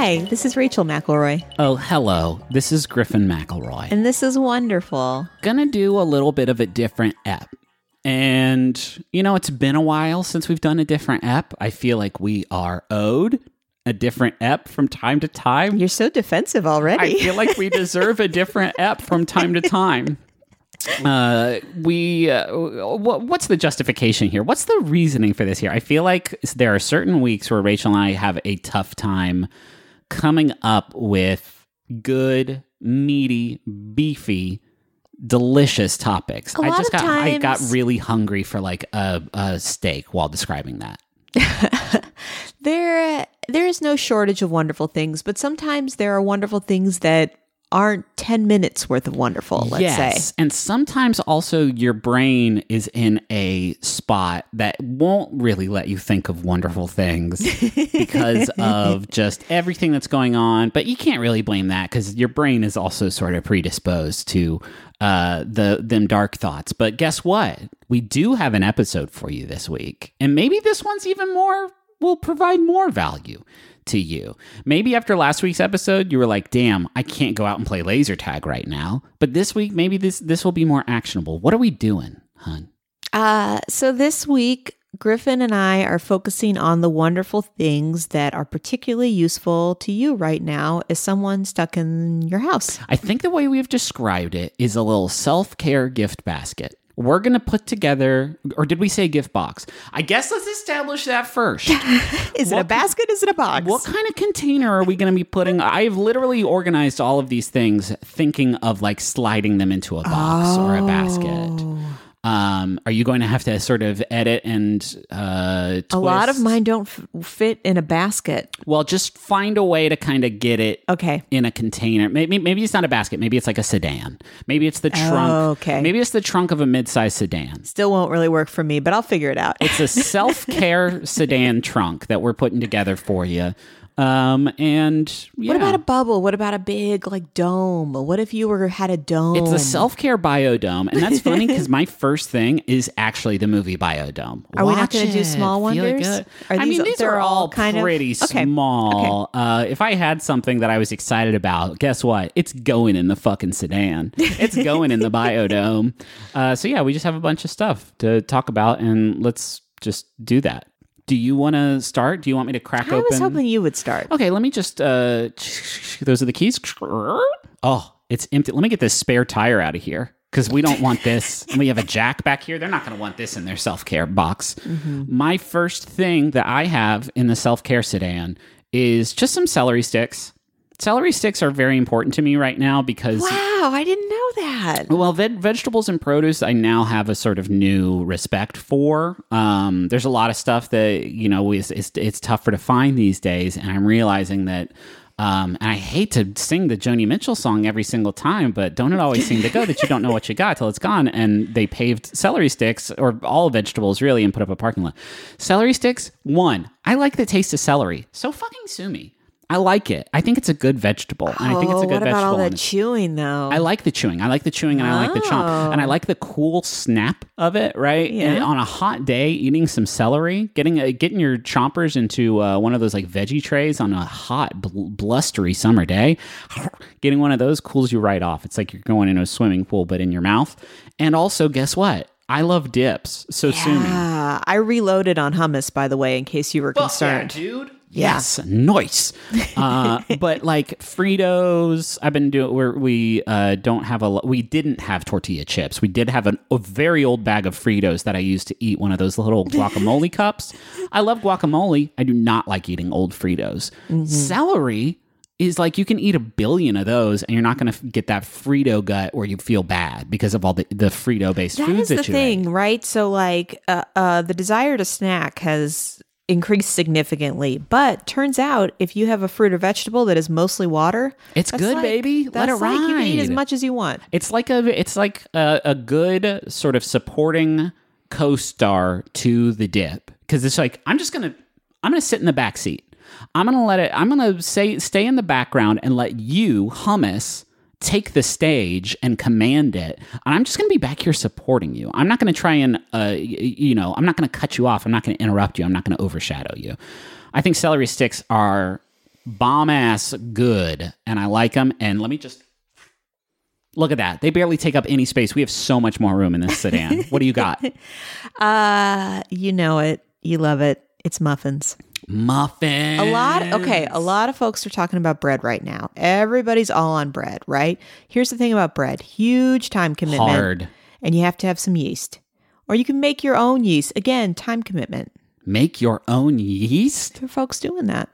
Hi, this is Rachel McElroy. Oh, hello. This is Griffin McElroy. And this is wonderful. Gonna do a little bit of a different ep. And, it's been a while since we've done a different ep. I feel like we are owed a different ep from time to time. You're so defensive already. I feel like we deserve a different ep from time to time. What's the justification here? What's the reasoning for this here? I feel like there are certain weeks where Rachel and I have a tough time coming up with good, meaty, beefy, delicious topics. I got really hungry for like a steak while describing that. There is no shortage of wonderful things, but sometimes there are wonderful things that aren't 10 minutes worth of wonderful, let's say. And sometimes also your brain is in a spot that won't really let you think of wonderful things because of just everything that's going on. But you can't really blame that because your brain is also sort of predisposed to them dark thoughts. But guess what? We do have an episode for you this week. And maybe this one's will provide more value to you. Maybe after last week's episode, you were like, damn, I can't go out and play laser tag right now. But this week, maybe this will be more actionable. What are we doing, hun? So this week, Griffin and I are focusing on the wonderful things that are particularly useful to you right now as someone stuck in your house. I think the way we've described it is a little self-care gift basket. We're going to put together, or did we say gift box? I guess let's establish that first. Is it a basket? Is it a box? What kind of container are we going to be putting? I've literally organized all of these things thinking of like sliding them into a box or a basket. Are you going to have to sort of edit and twist? A lot of mine don't fit in a basket. Well, just find a way to kind of get it in a container. Maybe it's not a basket. Maybe it's like a sedan. Maybe it's the trunk. Maybe it's the trunk of a mid-size sedan. Still won't really work for me, but I'll figure it out. It's a self-care sedan trunk that we're putting together for you. And yeah. What about a bubble? What about a big like dome? What if you had a dome? It's a self-care biodome. And that's funny because my first thing is actually the movie Biodome. Are we not going to do small wonders? These are all kind of pretty small. Okay. If I had something that I was excited about, guess what? It's going in the fucking sedan. It's going in the Biodome. So yeah, we just have a bunch of stuff to talk about and let's just do that. Do you want to start? Do you want me to crack open? I was hoping you would start. Okay, let me just... those are the keys. Oh, it's empty. Let me get this spare tire out of here because we don't want this. And we have a jack back here. They're not going to want this in their self-care box. Mm-hmm. My first thing that I have in the self-care sedan is just some celery sticks. Celery sticks are very important to me right now because... Wow, I didn't know that. Well, vegetables and produce, I now have a sort of new respect for. There's a lot of stuff that, it's tougher to find these days. And I'm realizing that, and I hate to sing the Joni Mitchell song every single time, but don't it always seem to go that you don't know what you got till it's gone? And they paved celery sticks, or all vegetables really, and put up a parking lot. Celery sticks, one, I like the taste of celery. So fucking sue me. I like it. I think it's a good vegetable. And I think it's a good vegetable. What about all that chewing, though? I like the chewing. And I like the chomp. And I like the cool snap of it, right? Yeah. And on a hot day, eating some celery, getting your chompers into one of those like veggie trays on a hot, blustery summer day, getting one of those cools you right off. It's like you're going into a swimming pool, but in your mouth. And also, guess what? I love dips. So sue me. I reloaded on hummus, by the way, in case you were concerned. Yeah, dude. Yes, nice. But like Fritos, I've been doing. We didn't have tortilla chips. We did have a very old bag of Fritos that I used to eat one of those little guacamole cups. I love guacamole. I do not like eating old Fritos. Mm-hmm. Celery is like you can eat 1 billion of those and you're not going to get that Frito gut where you feel bad because of all the Frito-based foods that you ate. That is the thing, right? So like the desire to snack has increased significantly, but turns out if you have a fruit or vegetable that is mostly water, it's good, baby. Let it ride. You can eat as much as you want. It's like a good sort of supporting co-star to the dip because it's like I'm gonna sit in the back seat. I'm gonna stay in the background and let you, hummus, take the stage and command it. And I'm just going to be back here supporting you. I'm not going to try and, I'm not going to cut you off. I'm not going to interrupt you. I'm not going to overshadow you. I think celery sticks are bomb ass good, and I like them. And let me just look at that. They barely take up any space. We have so much more room in this sedan. What do you got? You know it. You love it. It's muffins. Muffins. A lot of folks are talking about bread right now. Everybody's all on bread, right? Here's the thing about bread. Huge time commitment. Hard. And you have to have some yeast. Or you can make your own yeast. Again, time commitment. Make your own yeast? There are folks doing that.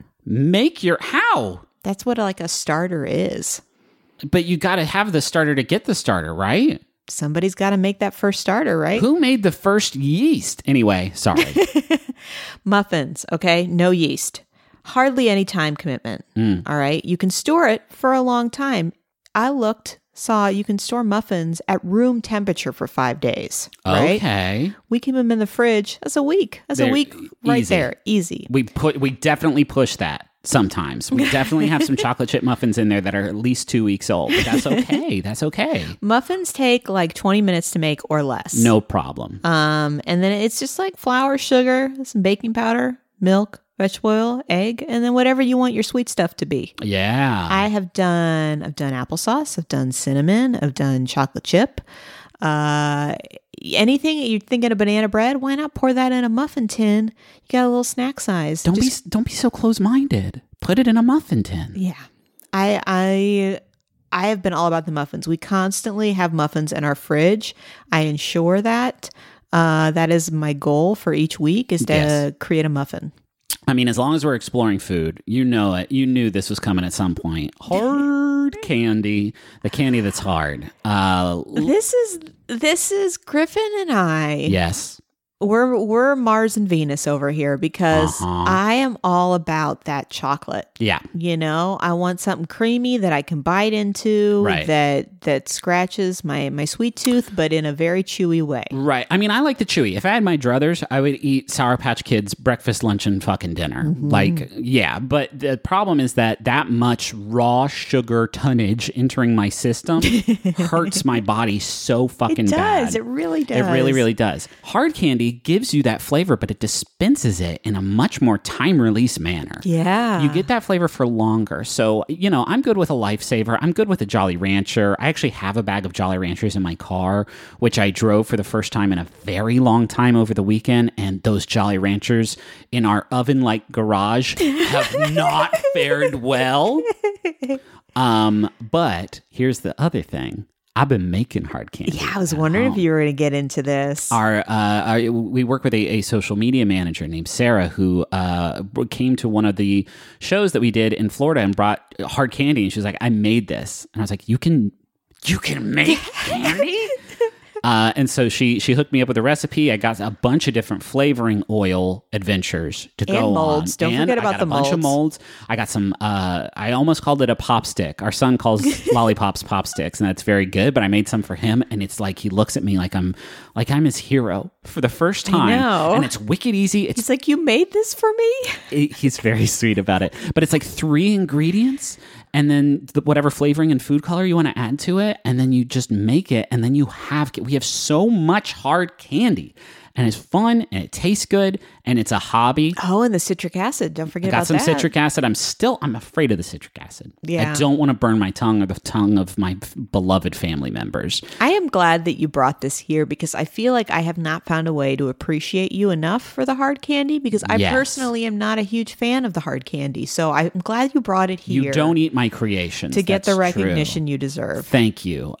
How? That's what like a starter is. But you got to have the starter to get the starter, right? Somebody's got to make that first starter, right? Who made the first yeast? Anyway, sorry. Muffins, okay? No yeast. Hardly any time commitment. All right? You can store it for a long time. I saw you can store muffins at room temperature for 5 days. Right? Okay. We keep them in the fridge. That's a week. That's a week right easy. there. Easy. We definitely push that sometimes. We definitely have some chocolate chip muffins in there that are at least 2 weeks old. But that's okay. That's okay. Muffins take like 20 minutes to make or less. No problem. And then it's just like flour, sugar, some baking powder, milk, vegetable oil, egg, and then whatever you want your sweet stuff to be. Yeah. I've done applesauce, I've done cinnamon, I've done chocolate chip. Anything you're thinking of banana bread, why not pour that in a muffin tin? You got a little snack size. Don't be so close-minded. Put it in a muffin tin. Yeah. I have been all about the muffins. We constantly have muffins in our fridge. I ensure that. That is my goal for each week is to create a muffin. I mean, as long as we're exploring food, you know it. You knew this was coming at some point. Hard candy, the candy that's hard. This is Griffin and I. Yes. We're Mars and Venus over here because I am all about that chocolate. Yeah. You know, I want something creamy that I can bite into, right, that scratches my sweet tooth, but in a very chewy way. Right. I mean, I like the chewy. If I had my druthers, I would eat Sour Patch Kids breakfast, lunch, and fucking dinner. Mm-hmm. Like, yeah. But the problem is that much raw sugar tonnage entering my system hurts my body so fucking bad. It does. It really does. It really, really does. Hard candy gives you that flavor, but it dispenses it in a much more time-release manner. Yeah. You get that flavor for longer. So, you know, I'm good with a Lifesaver. I'm good with a Jolly Rancher. I actually have a bag of Jolly Ranchers in my car, which I drove for the first time in a very long time over the weekend. And those Jolly Ranchers in our oven-like garage have not fared well. But here's the other thing. I've been making hard candy. Yeah, I was wondering if you were going to get into this. We work with a social media manager named Sarah who came to one of the shows that we did in Florida and brought hard candy. And she was like, I made this. And I was like, you can make candy? And so she hooked me up with a recipe. I got a bunch of different flavoring oil adventures to go and molds. on. Don't forget about the molds. I got a bunch of molds. I got some, I almost called it a pop stick. Our son calls lollipops pop sticks, and that's very good, but I made some for him, and it's like he looks at me like I'm his hero for the first time. I know. And it's wicked easy. He's like, you made this for me? He's very sweet about it. But it's like 3 ingredients, and then whatever flavoring and food color you want to add to it, and then you just make it, and then we have so much hard candy, and it's fun, and it tastes good, and it's a hobby. Oh, and the citric acid. Don't forget about that. Got some citric acid. I'm afraid of the citric acid. Yeah. I don't want to burn my tongue or the tongue of my beloved family members. I am glad that you brought this here because I feel like I have not found a way to appreciate you enough for the hard candy because I personally am not a huge fan of the hard candy. So I'm glad you brought it here. You don't eat my creations. To get the That's recognition true. you deserve. Thank you.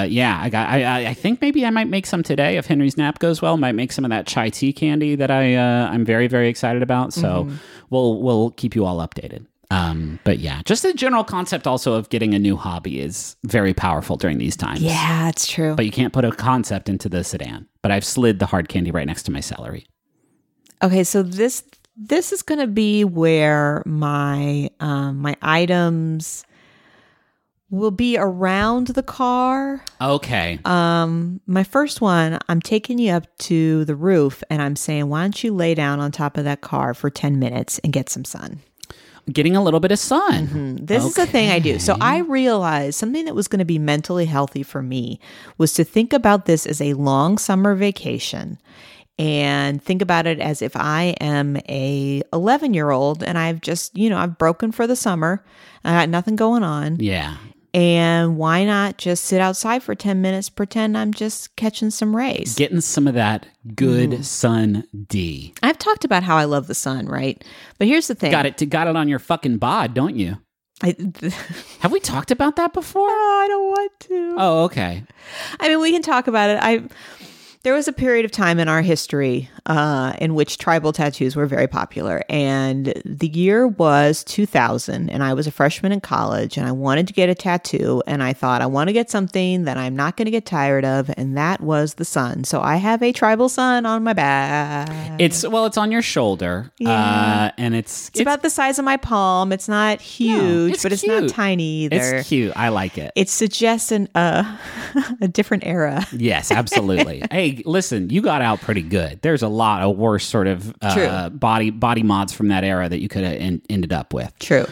I think maybe I might make some today if Henry's nap goes well. Might make some of that chai tea candy that I'm very, very excited about. So we'll keep you all updated. But yeah, just the general concept also of getting a new hobby is very powerful during these times. Yeah, it's true. But you can't put a concept into the sedan. But I've slid the hard candy right next to my celery. Okay, so this is going to be where my my items will be around the car. Okay. My first one, I'm taking you up to the roof and I'm saying, why don't you lay down on top of that car for 10 minutes and get some sun? Getting a little bit of sun. This is the thing I do. So I realized something that was going to be mentally healthy for me was to think about this as a long summer vacation and think about it as if I am a 11-year-old and I've just, I've broken for the summer. I got nothing going on. Yeah. And why not just sit outside for 10 minutes, pretend I'm just catching some rays? Getting some of that good sun D. I've talked about how I love the sun, right? But here's the thing. Got it on your fucking bod, don't you? Have we talked about that before? Oh, I don't want to. Oh, okay. I mean, we can talk about it. There was a period of time in our history in which tribal tattoos were very popular. And the year was 2000, and I was a freshman in college, and I wanted to get a tattoo. And I thought, I want to get something that I'm not going to get tired of, and that was the sun. So I have a tribal sun on my back. It's on your shoulder, and it's about the size of my palm. It's not huge, but it's not tiny either. It's cute. I like it. It suggests a different era. Yes, absolutely. Hey, listen, you got out pretty good. There's a lot of worse sort of body mods from that era that you could have ended up with. True.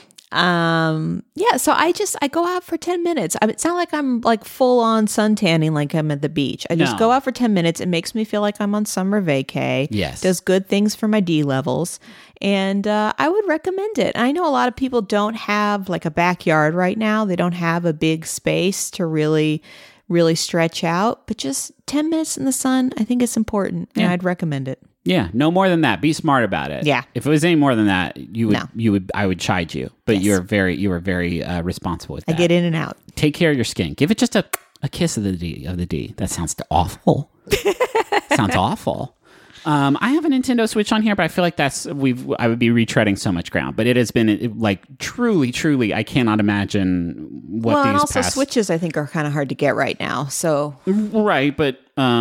So I go out for 10 minutes. It's not like I'm like full on sun tanning like I'm at the beach. I just go out for 10 minutes. It makes me feel like I'm on summer vacay. Yes. Does good things for my D levels. And I would recommend it. I know a lot of people don't have like a backyard right now. They don't have a big space to really stretch out, but just 10 minutes in the sun, I think it's important, and I'd recommend it. Yeah, no more than that. Be smart about it. Yeah. If it was any more than that, I would chide you. But Yes. you were very responsible with that. I get in and out. Take care of your skin. Give it just a kiss of the D. That sounds awful. Sounds awful. I have a Nintendo Switch on here, but I feel like I would be retreading so much ground. But it has been like truly, I cannot imagine what these and also past... Switches I think are kind of hard to get right now. So right, but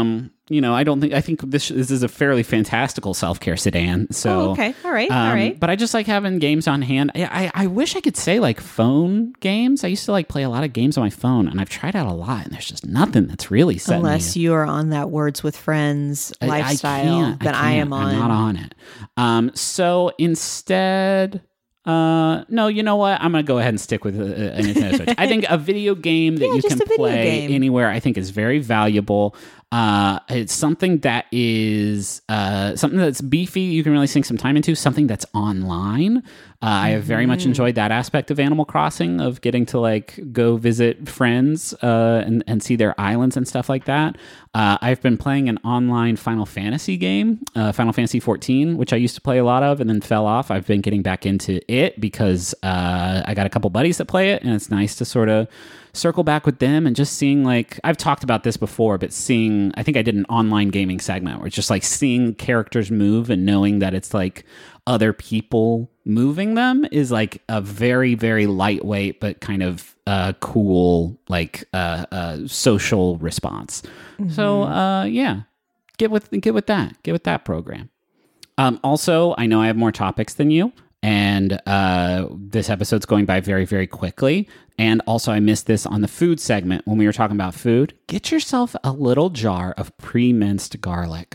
I think this is a fairly fantastical self-care sedan. So okay, all right. But I just like having games on hand. I wish I could say like phone games. I used to like play a lot of games on my phone, and I've tried out a lot, and there's just nothing that's really setting unless you are on that Words with Friends lifestyle that I am on. I'm not on it. So instead. No, you know what? I'm going to go ahead and stick with a Nintendo Switch. I think a video game that you can play anywhere, I think is very valuable. It's something that is something that's beefy. You can really sink some time into something that's online. I have very much enjoyed that aspect of Animal Crossing, of getting to like go visit friends and see their islands and stuff like that. I've been playing an online Final Fantasy game, Final Fantasy 14, which I used to play a lot of and then fell off. I've been getting back into it because I got a couple buddies that play it, and it's nice to sort of circle back with them and just seeing, like, I've talked about this before, but I think I did an online gaming segment where it's just like seeing characters move and knowing that it's like other people moving them is like a very, very lightweight but kind of cool like social response. Mm-hmm. So get with that program. Also, I know I have more topics than you, and this episode's going by very, very quickly. And also, I missed this on the food segment when we were talking about food. Get yourself a little jar of pre-minced garlic.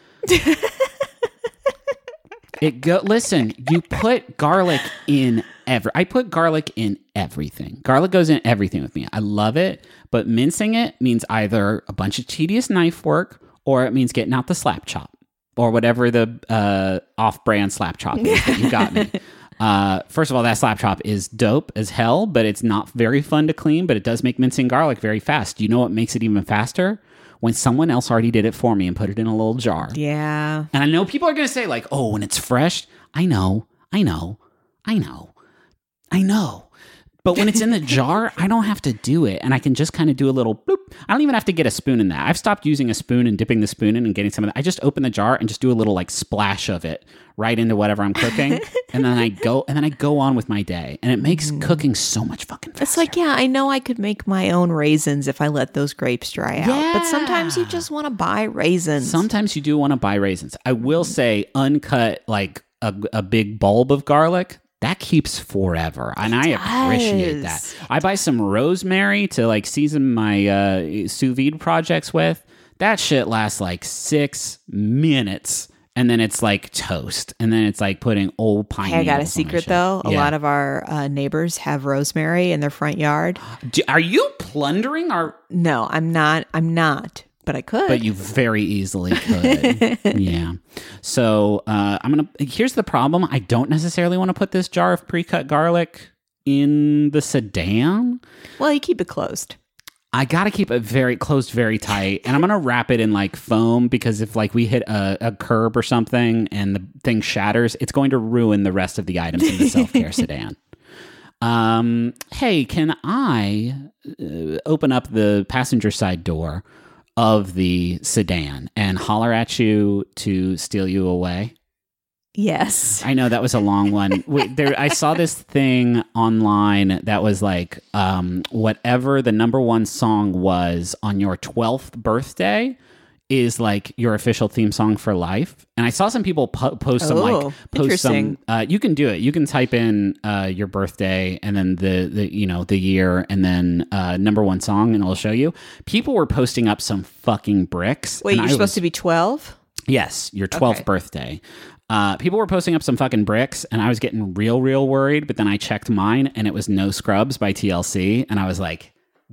Listen, you put garlic in I put garlic in everything. Garlic goes in everything with me. I love it, but mincing it means either a bunch of tedious knife work, or it means getting out the slap chop, or whatever the off-brand slap chop is that you got me. First of all, that slap chop is dope as hell, but it's not very fun to clean, but it does make mincing garlic very fast. Do you know what makes it even faster? When someone else already did it for me and put it in a little jar. Yeah. And I know people are going to say like, oh, when it's fresh. I know. But when it's in the jar, I don't have to do it. And I can just kind of do a little bloop. I don't even have to get a spoon in that. I've stopped using a spoon and dipping the spoon in and getting some of that. I just open the jar and just do a little like splash of it right into whatever I'm cooking. and then I go on with my day. And it makes cooking so much fucking faster. It's like, yeah, I know I could make my own raisins if I let those grapes dry out. Yeah. But sometimes you just want to buy raisins. Sometimes you do want to buy raisins. I will say uncut, like a big bulb of garlic, that keeps forever, and I appreciate that. I buy some rosemary to like season my sous vide projects with. That shit lasts like 6 minutes, and then it's like toast, and then it's like putting old pine needles. I got a secret though. A lot of our neighbors have rosemary in their front yard. Are you plundering our? No, I'm not. But I could. But you very easily could. Yeah. So here's the problem. I don't necessarily want to put this jar of pre-cut garlic in the sedan. Well, you keep it closed. I got to keep it very closed, very tight. And I'm going to wrap it in like foam because if like we hit a curb or something and the thing shatters, it's going to ruin the rest of the items in the self-care sedan. Hey, can I open up the passenger side door of the sedan and holler at you to steal you away? Yes. I know that was a long one. I saw this thing online that was like, whatever the number one song was on your 12th birthday is like your official theme song for life. And I saw some people post some you can do it. You can type in your birthday and then the year and then number one song and it'll show you. People were posting up some fucking bricks. Wait, you're supposed to be 12? Yes, your 12th birthday. People were posting up some fucking bricks and I was getting real worried, but then I checked mine and it was No Scrubs by TLC. And I was like,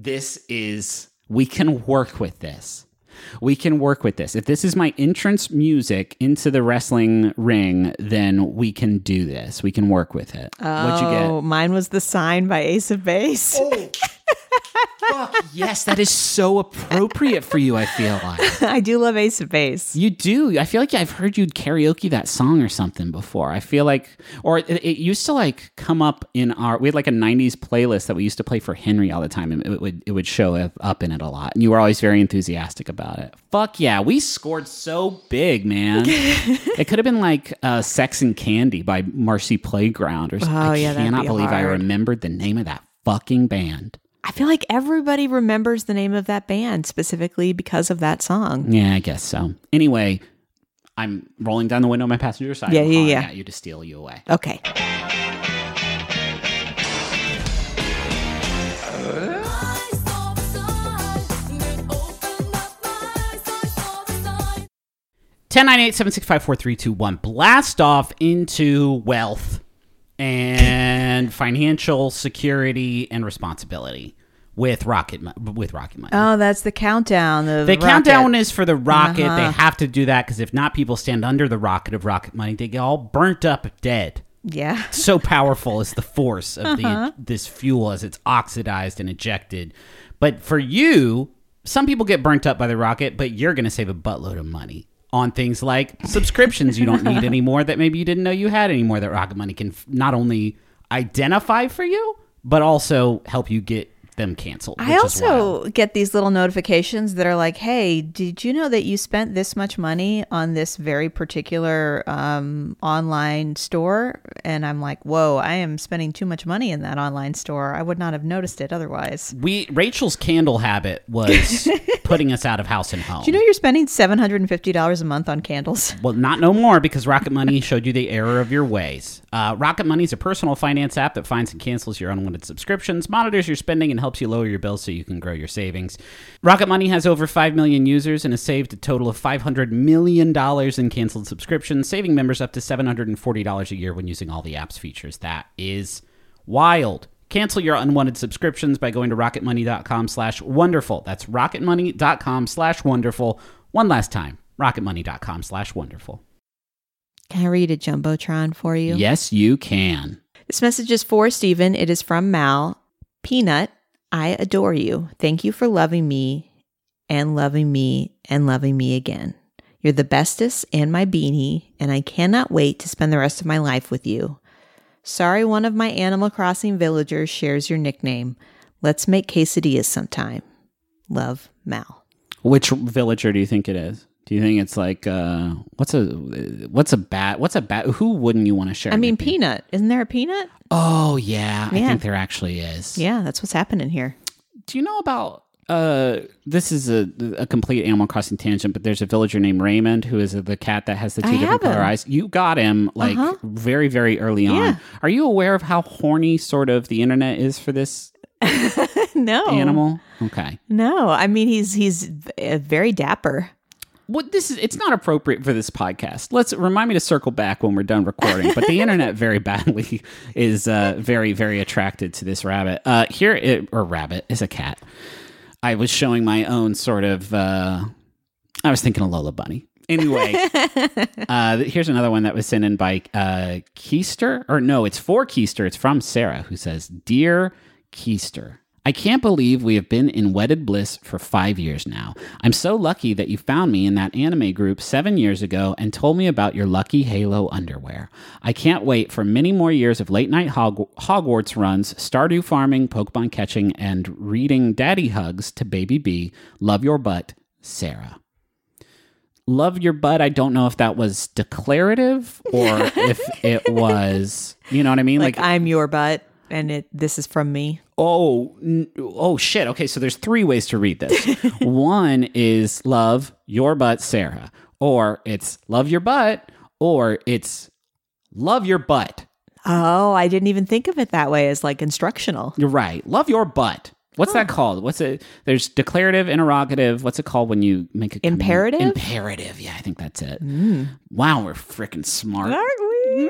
we can work with this. We can work with this. If this is my entrance music into the wrestling ring, then we can do this. We can work with it. What'd you get? Mine was The Sign by Ace of Base. Oh. Fuck, yes, that is so appropriate for you, I feel like. I do love Ace of Base. You do. I feel like I've heard you'd karaoke that song or something before. I feel like, or it used to like come up in we had like a 90s playlist that we used to play for Henry all the time, and it would show up in it a lot. And you were always very enthusiastic about it. Fuck yeah, we scored so big, man. It could have been like Sex and Candy by Marcy Playground or something. I cannot believe I remembered the name of that fucking band. I feel like everybody remembers the name of that band specifically because of that song. Yeah, I guess so. Anyway, I'm rolling down the window on my passenger side. Yeah. At you to steal you away. Okay. (1098-765-4321). Blast off into wealth and financial security and responsibility with Rocket Money. Oh, that's the countdown. The countdown is for the rocket. They have to do that because if not, people stand under the rocket of Rocket Money. They get all burnt up dead. Yeah. So powerful is the force of this fuel as it's oxidized and ejected. But for you, some people get burnt up by the rocket, but you're going to save a buttload of money on things like subscriptions you don't need anymore that maybe you didn't know you had anymore that Rocket Money can not only identify for you, but also help you get them canceled. I also get these little notifications that are like, hey, did you know that you spent this much money on this very particular online store? And I'm like, whoa, I am spending too much money in that online store. I would not have noticed it otherwise. Rachel's candle habit was putting us out of house and home. Do you know you're spending $750 a month on candles? Well, not no more because Rocket Money showed you the error of your ways. Rocket Money is a personal finance app that finds and cancels your unwanted subscriptions, monitors your spending, and helps you lower your bills so you can grow your savings. Rocket Money has over 5 million users and has saved a total of $500 million in canceled subscriptions, saving members up to $740 a year when using all the app's features. That is wild. Cancel your unwanted subscriptions by going to rocketmoney.com/wonderful. That's rocketmoney.com/wonderful. One last time, rocketmoney.com/wonderful. Can I read a Jumbotron for you? Yes, you can. This message is for Stephen. It is from Mal. Peanut, I adore you. Thank you for loving me and loving me and loving me again. You're the bestest and my beanie, and I cannot wait to spend the rest of my life with you. Sorry one of my Animal Crossing villagers shares your nickname. Let's make quesadillas sometime. Love, Mal. Which villager do you think it is? Do you think it's like what's a bat? Who wouldn't you want to share? I mean, Peanut. Isn't there a Peanut? Oh yeah, I think there actually is. Yeah, that's what's happening here. Do you know about this is a complete Animal Crossing tangent, but there's a villager named Raymond who is the cat that has the two different color eyes. You got him like very, very early on. Are you aware of how horny sort of the internet is for this no animal? Okay. No, I mean he's very dapper. It's not appropriate for this podcast. Remind me to circle back when we're done recording. But the internet very badly is very, very attracted to this rabbit. Rabbit is a cat. I was showing my own sort of I was thinking of Lola Bunny. Anyway, here's another one that was sent in by Keister. Or no, it's for Keister. It's from Sarah, who says, Dear Keister, I can't believe we have been in wedded bliss for 5 years now. I'm so lucky that you found me in that anime group 7 years ago and told me about your lucky Halo underwear. I can't wait for many more years of late-night Hogwarts runs, Stardew farming, Pokemon catching, and reading daddy hugs to Baby B. Love your butt, Sarah. Love your butt. I don't know if that was declarative or if it was, you know what I mean? Like I'm your butt and this is from me. Oh, shit. Okay, so there's 3 ways to read this. One is love your butt, Sarah. Or it's love your butt, or it's love your butt. Oh, I didn't even think of it that way as like instructional. You're right. Love your butt. What's that called? There's declarative, interrogative. What's it called when you make a imperative? Imperative. Yeah, I think that's it. Wow, we're freaking smart. Aren't we?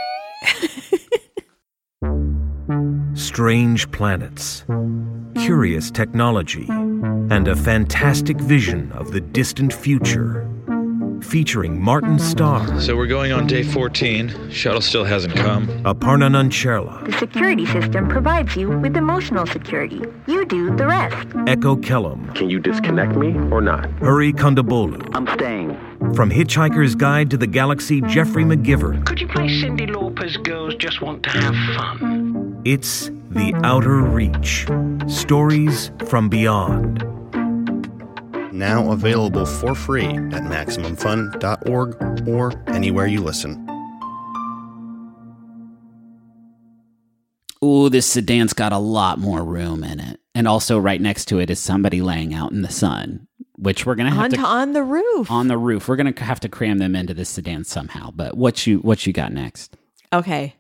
Strange planets, curious technology, and a fantastic vision of the distant future. Featuring Martin Starr. So we're going on day 14. Shuttle still hasn't come. Aparna Nancherla. The security system provides you with emotional security. You do the rest. Echo Kellum. Can you disconnect me or not? Hurry Kondabolu. I'm staying. From Hitchhiker's Guide to the Galaxy, Jeffrey McGivern. Could you play Cyndi Lauper's Girls Just Want to Have Fun? It's The Outer Reach. Stories from Beyond. Now available for free at MaximumFun.org or anywhere you listen. Ooh, this sedan's got a lot more room in it. And also right next to it is somebody laying out in the sun, which we're going to have to... On the roof. On the roof. We're going to have to cram them into this sedan somehow. But what you got next? Okay.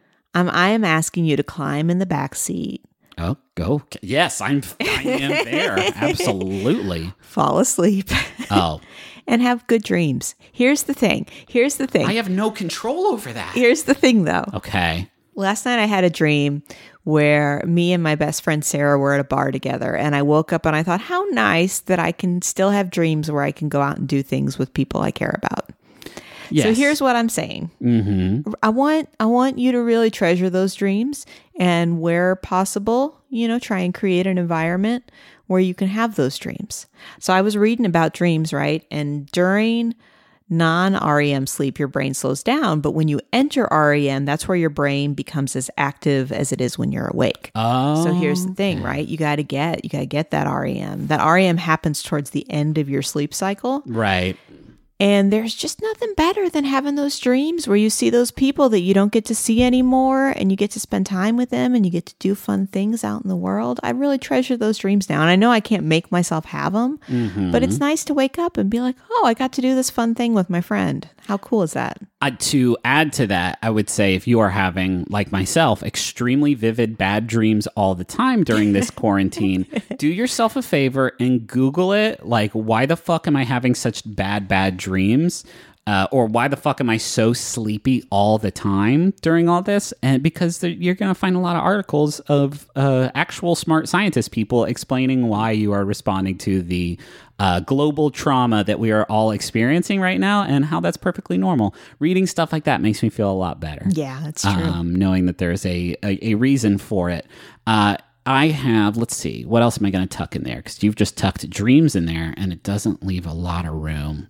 I am asking you to climb in the back seat. Oh, go. Yes, I am there. Absolutely. Fall asleep. Oh. And have good dreams. Here's the thing. I have no control over that. Here's the thing, though. Okay. Last night I had a dream where me and my best friend Sarah were at a bar together. And I woke up and I thought, how nice that I can still have dreams where I can go out and do things with people I care about. Yes. So here's what I'm saying. Mm-hmm. I want you to really treasure those dreams and where possible, try and create an environment where you can have those dreams. So I was reading about dreams, right? And during non-REM sleep, your brain slows down. But when you enter REM, that's where your brain becomes as active as it is when you're awake. Oh. So here's the thing, right? You got to get that REM. That REM happens towards the end of your sleep cycle. Right. And there's just nothing better than having those dreams where you see those people that you don't get to see anymore and you get to spend time with them and you get to do fun things out in the world. I really treasure those dreams now. And I know I can't make myself have them, but it's nice to wake up and be like, oh, I got to do this fun thing with my friend. How cool is that? To add to that, I would say if you are having, like myself, extremely vivid bad dreams all the time during this quarantine, do yourself a favor and Google it. Like, why the fuck am I having such bad dreams? Or why the fuck am I so sleepy all the time during all this? And because you're going to find a lot of articles of actual smart scientist people explaining why you are responding to the global trauma that we are all experiencing right now and how that's perfectly normal. Reading stuff like that makes me feel a lot better. Yeah, that's true. Knowing that there's a reason for it. I have, let's see, what else am I going to tuck in there? Because you've just tucked dreams in there and it doesn't leave a lot of room.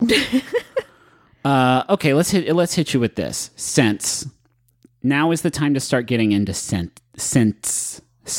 Okay, let's hit you with this. Scents. Now is the time to start getting into smells.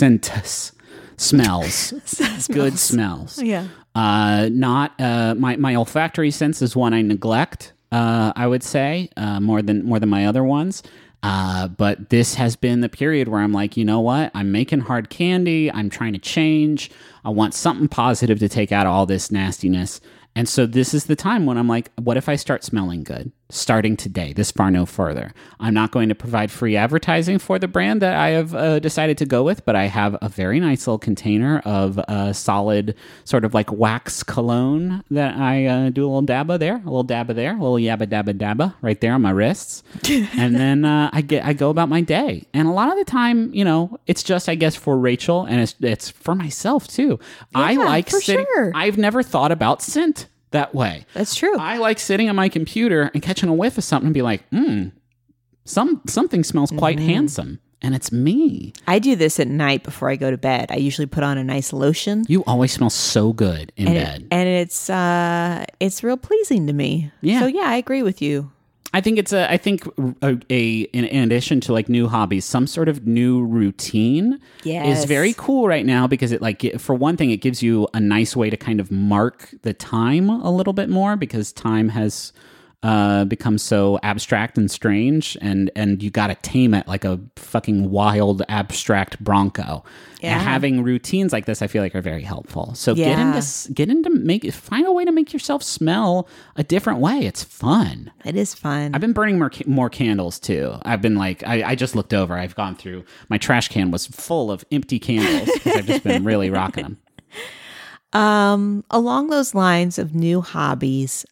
Good smells. Yeah. Not my olfactory sense is one I neglect. I would say more than my other ones. But this has been the period where I'm like, you know what? I'm making hard candy. I'm trying to change. I want something positive to take out of all this nastiness. And so this is the time when I'm like, what if I start smelling good? Starting today, this far no further. I'm not going to provide free advertising for the brand that I have decided to go with, but I have a very nice little container of solid sort of like wax cologne that I do a little dabba there, a little yabba dabba dabba right there on my wrists. And then I go about my day. And a lot of the time, it's just, I guess, for Rachel and it's for myself too. Yeah, I like for sitting. Sure. I've never thought about scent that way. That's true. I like sitting on my computer and catching a whiff of something and be like, something smells quite handsome. And it's me. I do this at night before I go to bed. I usually put on a nice lotion. You always smell so good in bed. And it's real pleasing to me. Yeah. So yeah, I agree with you. I think in addition to like new hobbies, some sort of new routine Yes. is very cool right now because for one thing, it gives you a nice way to kind of mark the time a little bit more because time has become so abstract and strange and you got to tame it like a fucking wild abstract bronco. Yeah. And having routines like this, I feel like are very helpful. So Yeah. find a way to make yourself smell a different way. It's fun. It is fun. I've been burning more candles too. I've been like, I just looked over. I've gone through, my trash can was full of empty candles because I've just been really rocking them. Along those lines of new hobbies,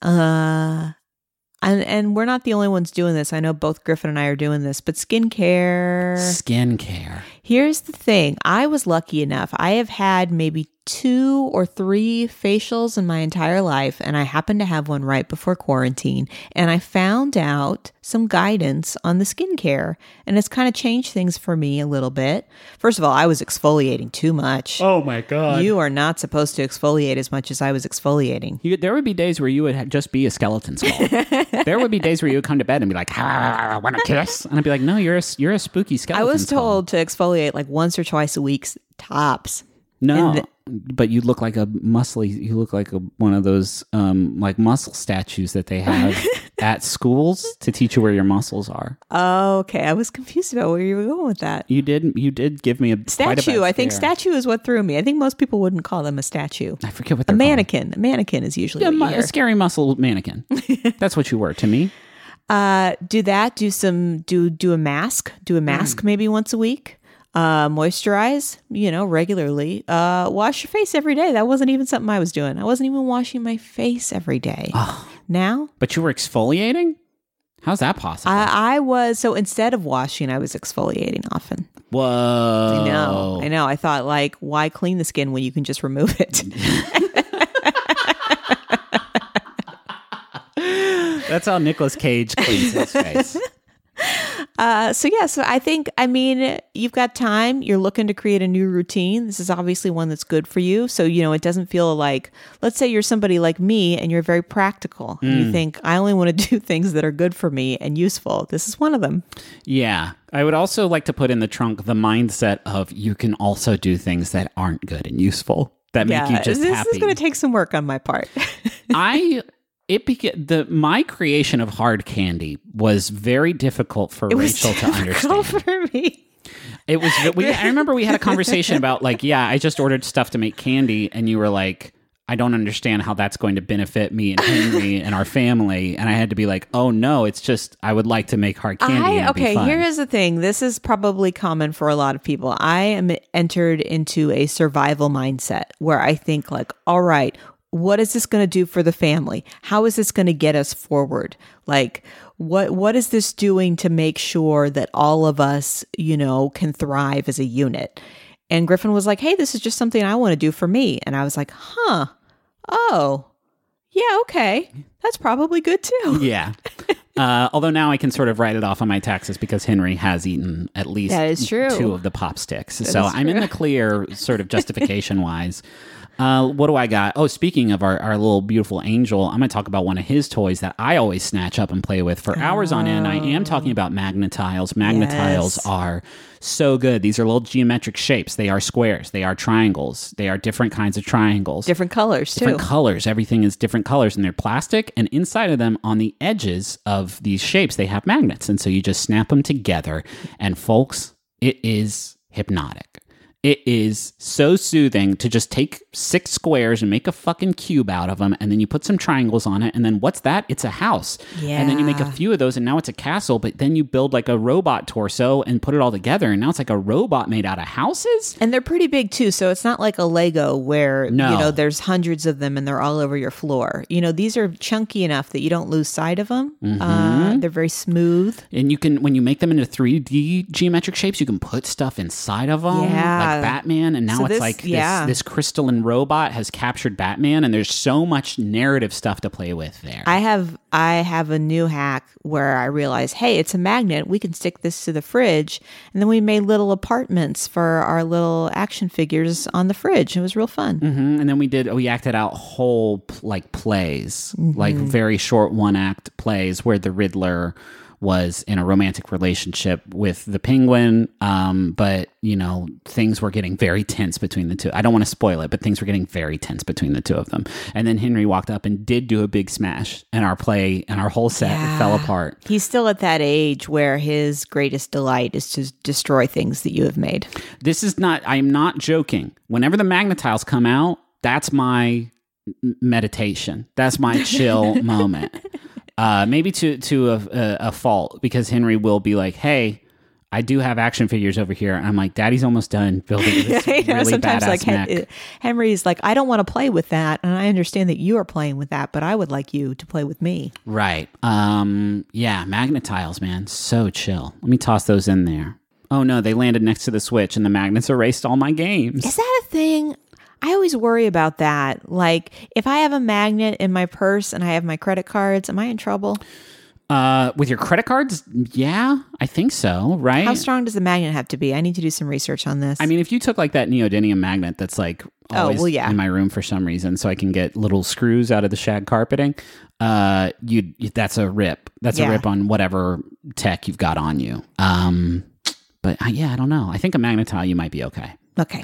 and we're not the only ones doing this. I know both Griffin and I are doing this, but skincare. Here's the thing. I was lucky enough. I have had maybe 2 or 3 facials in my entire life, and I happened to have one right before quarantine. And I found out some guidance on the skincare, and it's kind of changed things for me a little bit. First of all, I was exfoliating too much. Oh my God. You are not supposed to exfoliate as much as I was exfoliating. There would be days where you would just be a skeleton skull. There would be days where you would come to bed and be like, want to kiss? And I'd be like, no, you're a spooky skeleton I was skull. told to exfoliate like once or twice a week tops. No, but you look like you look like one of those like muscle statues that they have at schools to teach you where your muscles are. Oh, okay. I was confused about where you were going with that. You did give me quite a Statue. bad I think scare. statue is what threw me. I think most people wouldn't call them a statue. I forget what A they're mannequin. A mannequin is usually called. what you A hear. scary muscle mannequin. That's what you were to me. Do that. Do a mask. Do a mask maybe once a week. Moisturize, regularly. Wash your face every day. That wasn't even something I was doing. I wasn't even washing my face every day. Now? But you were exfoliating? How's that possible? I was, so instead of washing, I was exfoliating often. Whoa. I know. I thought, like, why clean the skin when you can just remove it? That's how Nicolas Cage cleans his face. So I think, you've got time. You're looking to create a new routine. This is obviously one that's good for you. So, it doesn't feel like, let's say you're somebody like me and you're very practical. And you think, I only want to do things that are good for me and useful. This is one of them. Yeah. I would also like to put in the trunk the mindset of you can also do things that aren't good and useful that make you just this happy. is going to take some work on my part. My creation of hard candy was very difficult for Rachel to understand. For me. It was. I remember we had a conversation about like, I just ordered stuff to make candy, and you were like, I don't understand how that's going to benefit me and Henry and our family, and I had to be like, oh no, it's just I would like to make hard candy. Here is the thing. This is probably common for a lot of people. I am entered into a survival mindset where I think like, all right, what is this going to do for the family? How is this going to get us forward? Like, what is this doing to make sure that all of us, can thrive as a unit? And Griffin was like, hey, this is just something I want to do for me. And I was like, oh, yeah, okay. That's probably good too. Yeah. Although now I can sort of write it off on my taxes because Henry has eaten at least That is true. 2 of the pop sticks. So I'm in the clear sort of justification wise. What do I got? Oh, speaking of our little beautiful angel, I'm going to talk about one of his toys that I always snatch up and play with for hours on end. I am talking about Magnetiles. Magnetiles are so good. These are little geometric shapes. They are squares. They are triangles. They are different kinds of triangles. Different colors, too. Different colors. Everything is different colors, and they're plastic. And inside of them, on the edges of these shapes, they have magnets. And so you just snap them together. And folks, it is hypnotic. It is so soothing to just take 6 squares and make a fucking cube out of them, and then you put some triangles on it, and then what's that? It's a house. Yeah. And then you make a few of those, and now it's a castle, but then you build like a robot torso and put it all together, and now it's like a robot made out of houses? And they're pretty big too, so it's not like a Lego where No. there's hundreds of them and they're all over your floor. These are chunky enough that you don't lose sight of them. They're very smooth. And you can, when you make them into 3D geometric shapes, you can put stuff inside of them. Yeah, Batman, and now So it's this- like yeah. this crystalline robot has captured Batman, and there's so much narrative stuff to play with there. I have a new hack where I realized, hey, it's a magnet. We can stick this to the fridge, and then we made little apartments for our little action figures on the fridge. It was real fun. And then we acted out whole plays, like very short 1-act plays where the Riddler was in a romantic relationship with the Penguin, but things were getting very tense between the two. I don't want to spoil it, but things were getting very tense between the two of them. And then Henry walked up and did do a big smash, and our play and our whole set fell apart. He's still at that age where his greatest delight is to destroy things that you have made. I'm not joking. Whenever the Magnetiles come out, that's my meditation. That's my chill moment. Maybe to a fault, because Henry will be like, hey, I do have action figures over here. And I'm like, Daddy's almost done building this really sometimes badass mech. Henry's like, I don't want to play with that. And I understand that you are playing with that, but I would like you to play with me. Right. Yeah, Magnetiles, man. So chill. Let me toss those in there. Oh no, they landed next to the Switch and the magnets erased all my games. Is that a thing? I always worry about that. Like, if I have a magnet in my purse and I have my credit cards, am I in trouble? With your credit cards? Yeah, I think so, right? How strong does the magnet have to be? I need to do some research on this. I mean, if you took like that neodymium magnet that's like always in my room for some reason, so I can get little screws out of the shag carpeting, that's a rip. That's a rip on whatever tech you've got on you. But I don't know. I think a magnetile, you might be okay. Okay.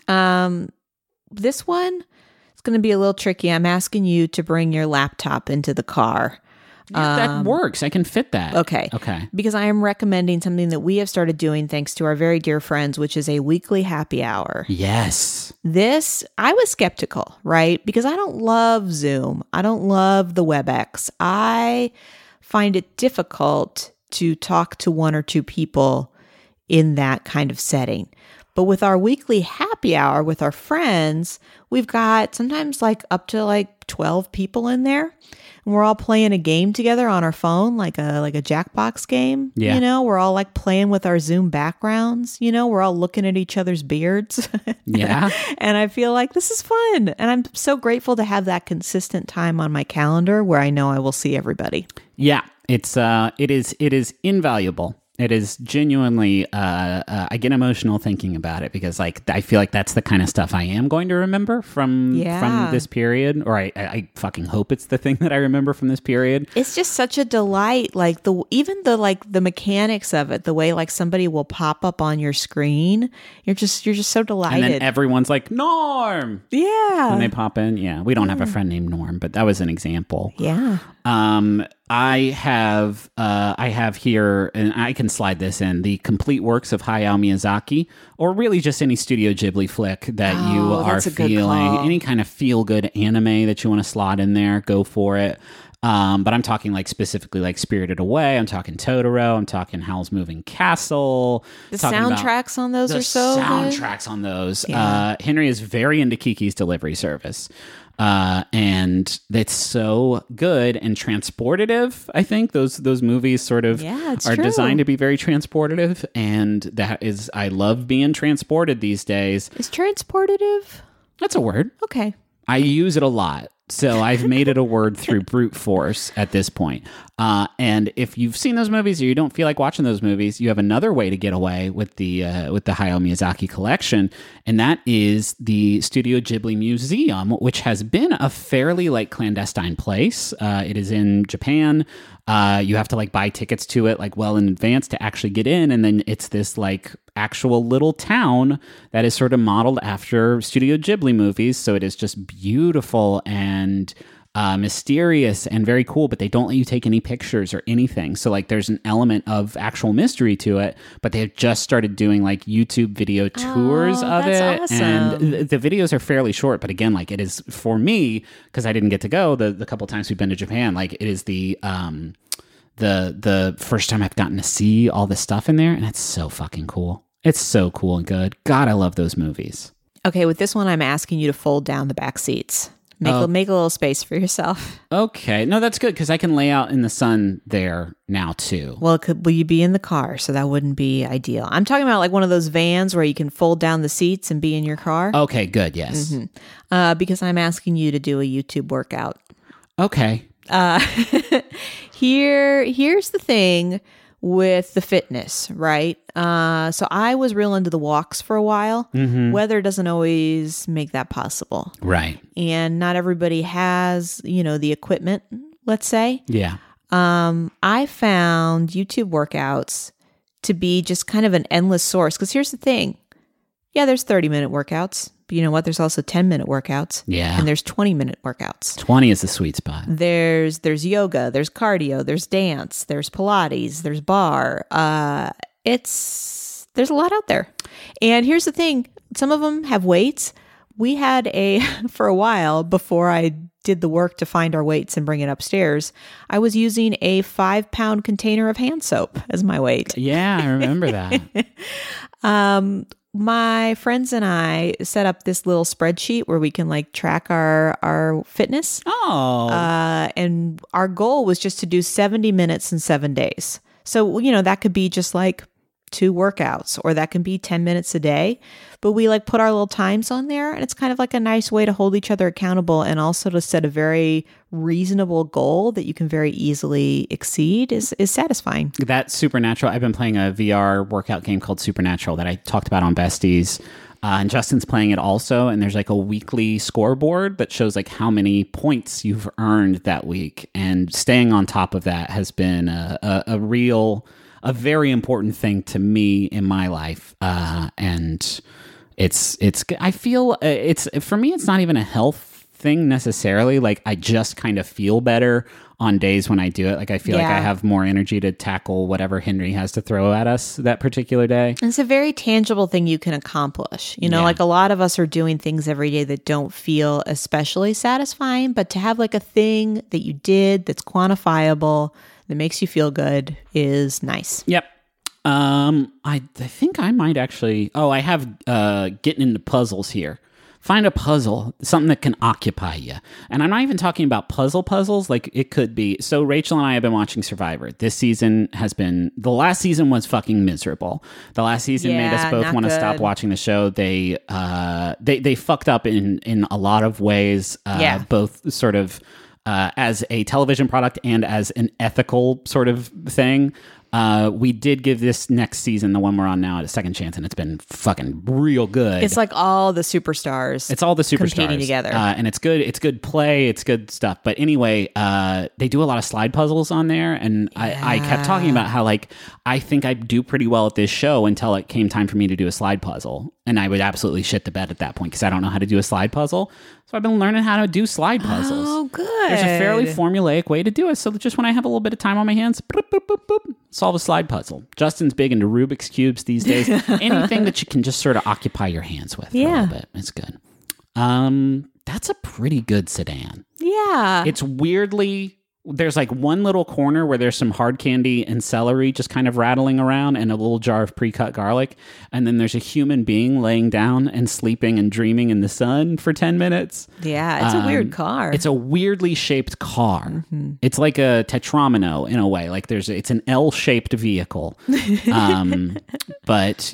This one is going to be a little tricky. I'm asking you to bring your laptop into the car. Yeah, that works. I can fit that. Okay. Because I am recommending something that we have started doing thanks to our very dear friends, which is a weekly happy hour. Yes. This, I was skeptical, right? Because I don't love Zoom. I don't love the WebEx. I find it difficult to talk to one or two people in that kind of setting. But with our weekly happy hour with our friends, we've got sometimes like up to like 12 people in there. And we're all playing a game together on our phone, like a Jackbox game. Yeah. We're all like playing with our Zoom backgrounds. We're all looking at each other's beards. Yeah. And I feel like this is fun. And I'm so grateful to have that consistent time on my calendar where I know I will see everybody. Yeah. It is invaluable. It is genuinely, I get emotional thinking about it because like, I feel like that's the kind of stuff I am going to remember from this period, or I fucking hope it's the thing that I remember from this period. It's just such a delight. Like the mechanics of it, the way like somebody will pop up on your screen. You're just so delighted. And then everyone's like, Norm. Yeah. When they pop in. Yeah. We don't have a friend named Norm, but that was an example. Yeah. I have here, and I can slide this in, the complete works of Hayao Miyazaki, or really just any Studio Ghibli flick that you are feeling, any kind of feel-good anime that you want to slot in there, go for it. But I'm talking like specifically like Spirited Away. I'm talking Totoro. I'm talking Howl's Moving Castle. The soundtracks on those are so good. Soundtracks on those. Yeah. Henry is very into Kiki's Delivery Service. And it's so good and transportative. I think those movies sort of are designed to be very transportative, and that is, I love being transported these days. Is transportative? That's a word. Okay. I use it a lot. So I've made it a word through brute force at this point. And if you've seen those movies or you don't feel like watching those movies, you have another way to get away with the Hayao Miyazaki collection, and that is the Studio Ghibli Museum, which has been a fairly like clandestine place. It is in Japan. You have to like buy tickets to it like well in advance to actually get in, and then it's this like actual little town that is sort of modeled after Studio Ghibli movies. So it is just beautiful and mysterious and very cool, but they don't let you take any pictures or anything. So like there's an element of actual mystery to it, but they've just started doing like YouTube video tours of it. Awesome. And the videos are fairly short, but again, like it is for me, because I didn't get to go the couple times we've been to Japan, like it is the first time I've gotten to see all this stuff in there, and it's so fucking cool. It's so cool and good. God, I love those movies. Okay, with this one, I'm asking you to fold down the back seats Make a little space for yourself. Okay. No, that's good because I can lay out in the sun there now too. Well, will you be in the car? So that wouldn't be ideal. I'm talking about like one of those vans where you can fold down the seats and be in your car. Okay, good. Yes. Because I'm asking you to do a YouTube workout. Okay. Here's the thing with the fitness, right? So I was real into the walks for a while. Weather doesn't always make that possible. Right. And not everybody has, the equipment, let's say. Yeah. I found YouTube workouts to be just kind of an endless source. Because here's the thing. Yeah, there's 30-minute workouts. But you know what? There's also 10-minute workouts. Yeah. And there's 20-minute workouts. 20 is the sweet spot. There's yoga, there's cardio, there's dance, there's Pilates, there's bar. There's a lot out there. And here's the thing. Some of them have weights. We had for a while before I did the work to find our weights and bring it upstairs, I was using a 5-pound container of hand soap as my weight. Yeah, I remember that. My friends and I set up this little spreadsheet where we can like track our fitness. Oh. And our goal was just to do 70 minutes in 7 days. So, that could be just like 2 workouts, or that can be 10 minutes a day. But we like put our little times on there, and it's kind of like a nice way to hold each other accountable and also to set a very reasonable goal that you can very easily exceed is satisfying. That's Supernatural. I've been playing a VR workout game called Supernatural that I talked about on Besties. And Justin's playing it also, and there's like a weekly scoreboard that shows like how many points you've earned that week. And staying on top of that has been a very important thing to me in my life. And it's I feel for me, it's not even a health thing necessarily. Like I just kind of feel better on days when I do it. Like I feel like I have more energy to tackle whatever Henry has to throw at us that particular day. It's a very tangible thing you can accomplish. Like a lot of us are doing things every day that don't feel especially satisfying, but to have like a thing that you did that's quantifiable, that makes you feel good is nice. Yep. I think I might actually... Oh, I have getting into puzzles here. Find a puzzle, something that can occupy you. And I'm not even talking about puzzles. Like it could be... So Rachel and I have been watching Survivor. This season has been... The last season was fucking miserable. The last season made us both want to stop watching the show. They fucked up in a lot of ways. Both sort of... as a television product and as an ethical sort of thing. We did give this next season, the one we're on now, a second chance, and it's been fucking real good. It's like all the superstars. It's all the superstars competing together, and it's good. It's good play. It's good stuff. But anyway, they do a lot of slide puzzles on there, and I kept talking about how like I think I do pretty well at this show until it came time for me to do a slide puzzle, and I would absolutely shit the bed at that point because I don't know how to do a slide puzzle. So I've been learning how to do slide puzzles. Oh, good. There's a fairly formulaic way to do it. So just when I have a little bit of time on my hands, boop, boop, boop, boop, solve a slide puzzle. Justin's big into Rubik's Cubes these days. Anything that you can just sort of occupy your hands with for a little bit. It's good. That's a pretty good sedan. Yeah. It's weirdly... There's like one little corner where there's some hard candy and celery just kind of rattling around and a little jar of pre-cut garlic. And then there's a human being laying down and sleeping and dreaming in the sun for 10 minutes. Yeah, it's a weird car. It's a weirdly shaped car. Mm-hmm. It's like a Tetramino in a way. Like it's an L-shaped vehicle. But,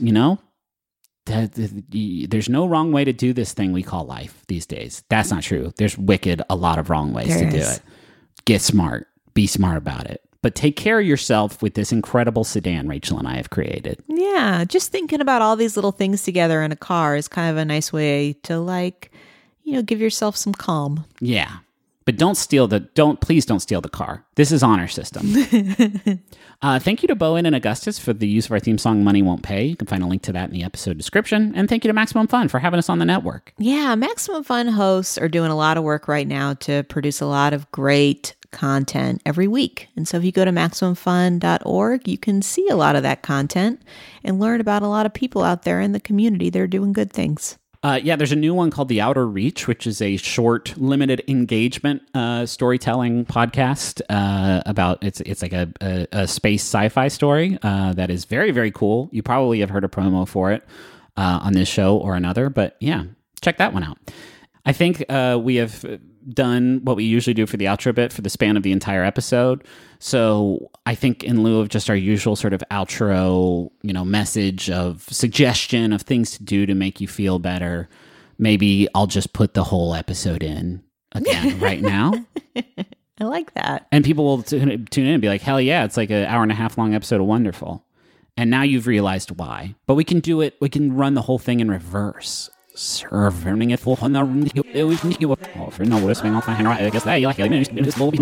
there's no wrong way to do this thing we call life these days. That's not true. There's a lot of wrong ways to do it. Get smart. Be smart about it. But take care of yourself with this incredible sedan Rachel and I have created. Yeah, just thinking about all these little things together in a car is kind of a nice way to give yourself some calm. Yeah. But please don't steal the car. This is Honor System. Thank you to Bowen and Augustus for the use of our theme song, Money Won't Pay. You can find a link to that in the episode description. And thank you to Maximum Fun for having us on the network. Yeah, Maximum Fun hosts are doing a lot of work right now to produce a lot of great content every week. And so if you go to MaximumFun.org, you can see a lot of that content and learn about a lot of people out there in the community that are doing good things. There's a new one called The Outer Reach, which is a short, limited engagement storytelling podcast about it's like a space sci-fi story that is very, very cool. You probably have heard a promo for it on this show or another, but yeah, check that one out. I think we have done what we usually do for the outro bit for the span of the entire episode. So I think in lieu of just our usual sort of outro, message of suggestion of things to do to make you feel better, maybe I'll just put the whole episode in again right now. I like that. And people will tune in and be like, hell yeah, it's like an 1.5 hour long episode of Wonderful. And now you've realized why. But we can do it, we can run the whole thing in reverse. Serving it for no listening off my hand right. I guess that you like this will be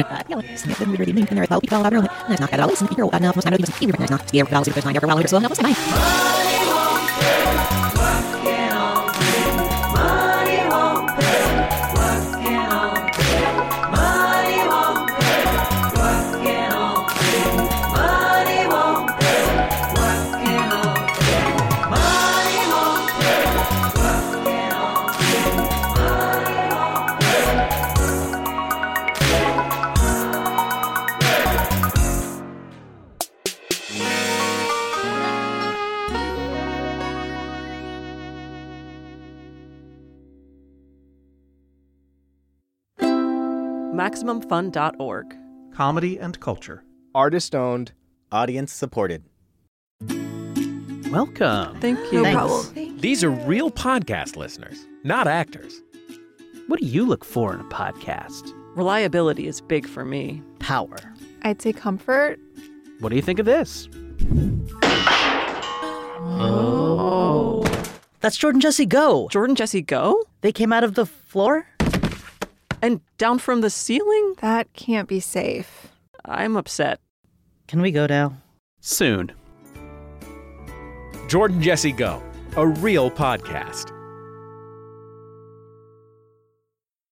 MaximumFun.org. Comedy and culture. Artist owned. Audience supported. Welcome. Thank you. No problem. These are real podcast listeners, not actors. What do you look for in a podcast? Reliability is big for me. Power. I'd say comfort. What do you think of this? Oh. That's Jordan Jesse Go. Jordan Jesse Go? They came out of the floor? And down from the ceiling? That can't be safe. I'm upset. Can we go now? Soon. Jordan Jesse Go, a real podcast.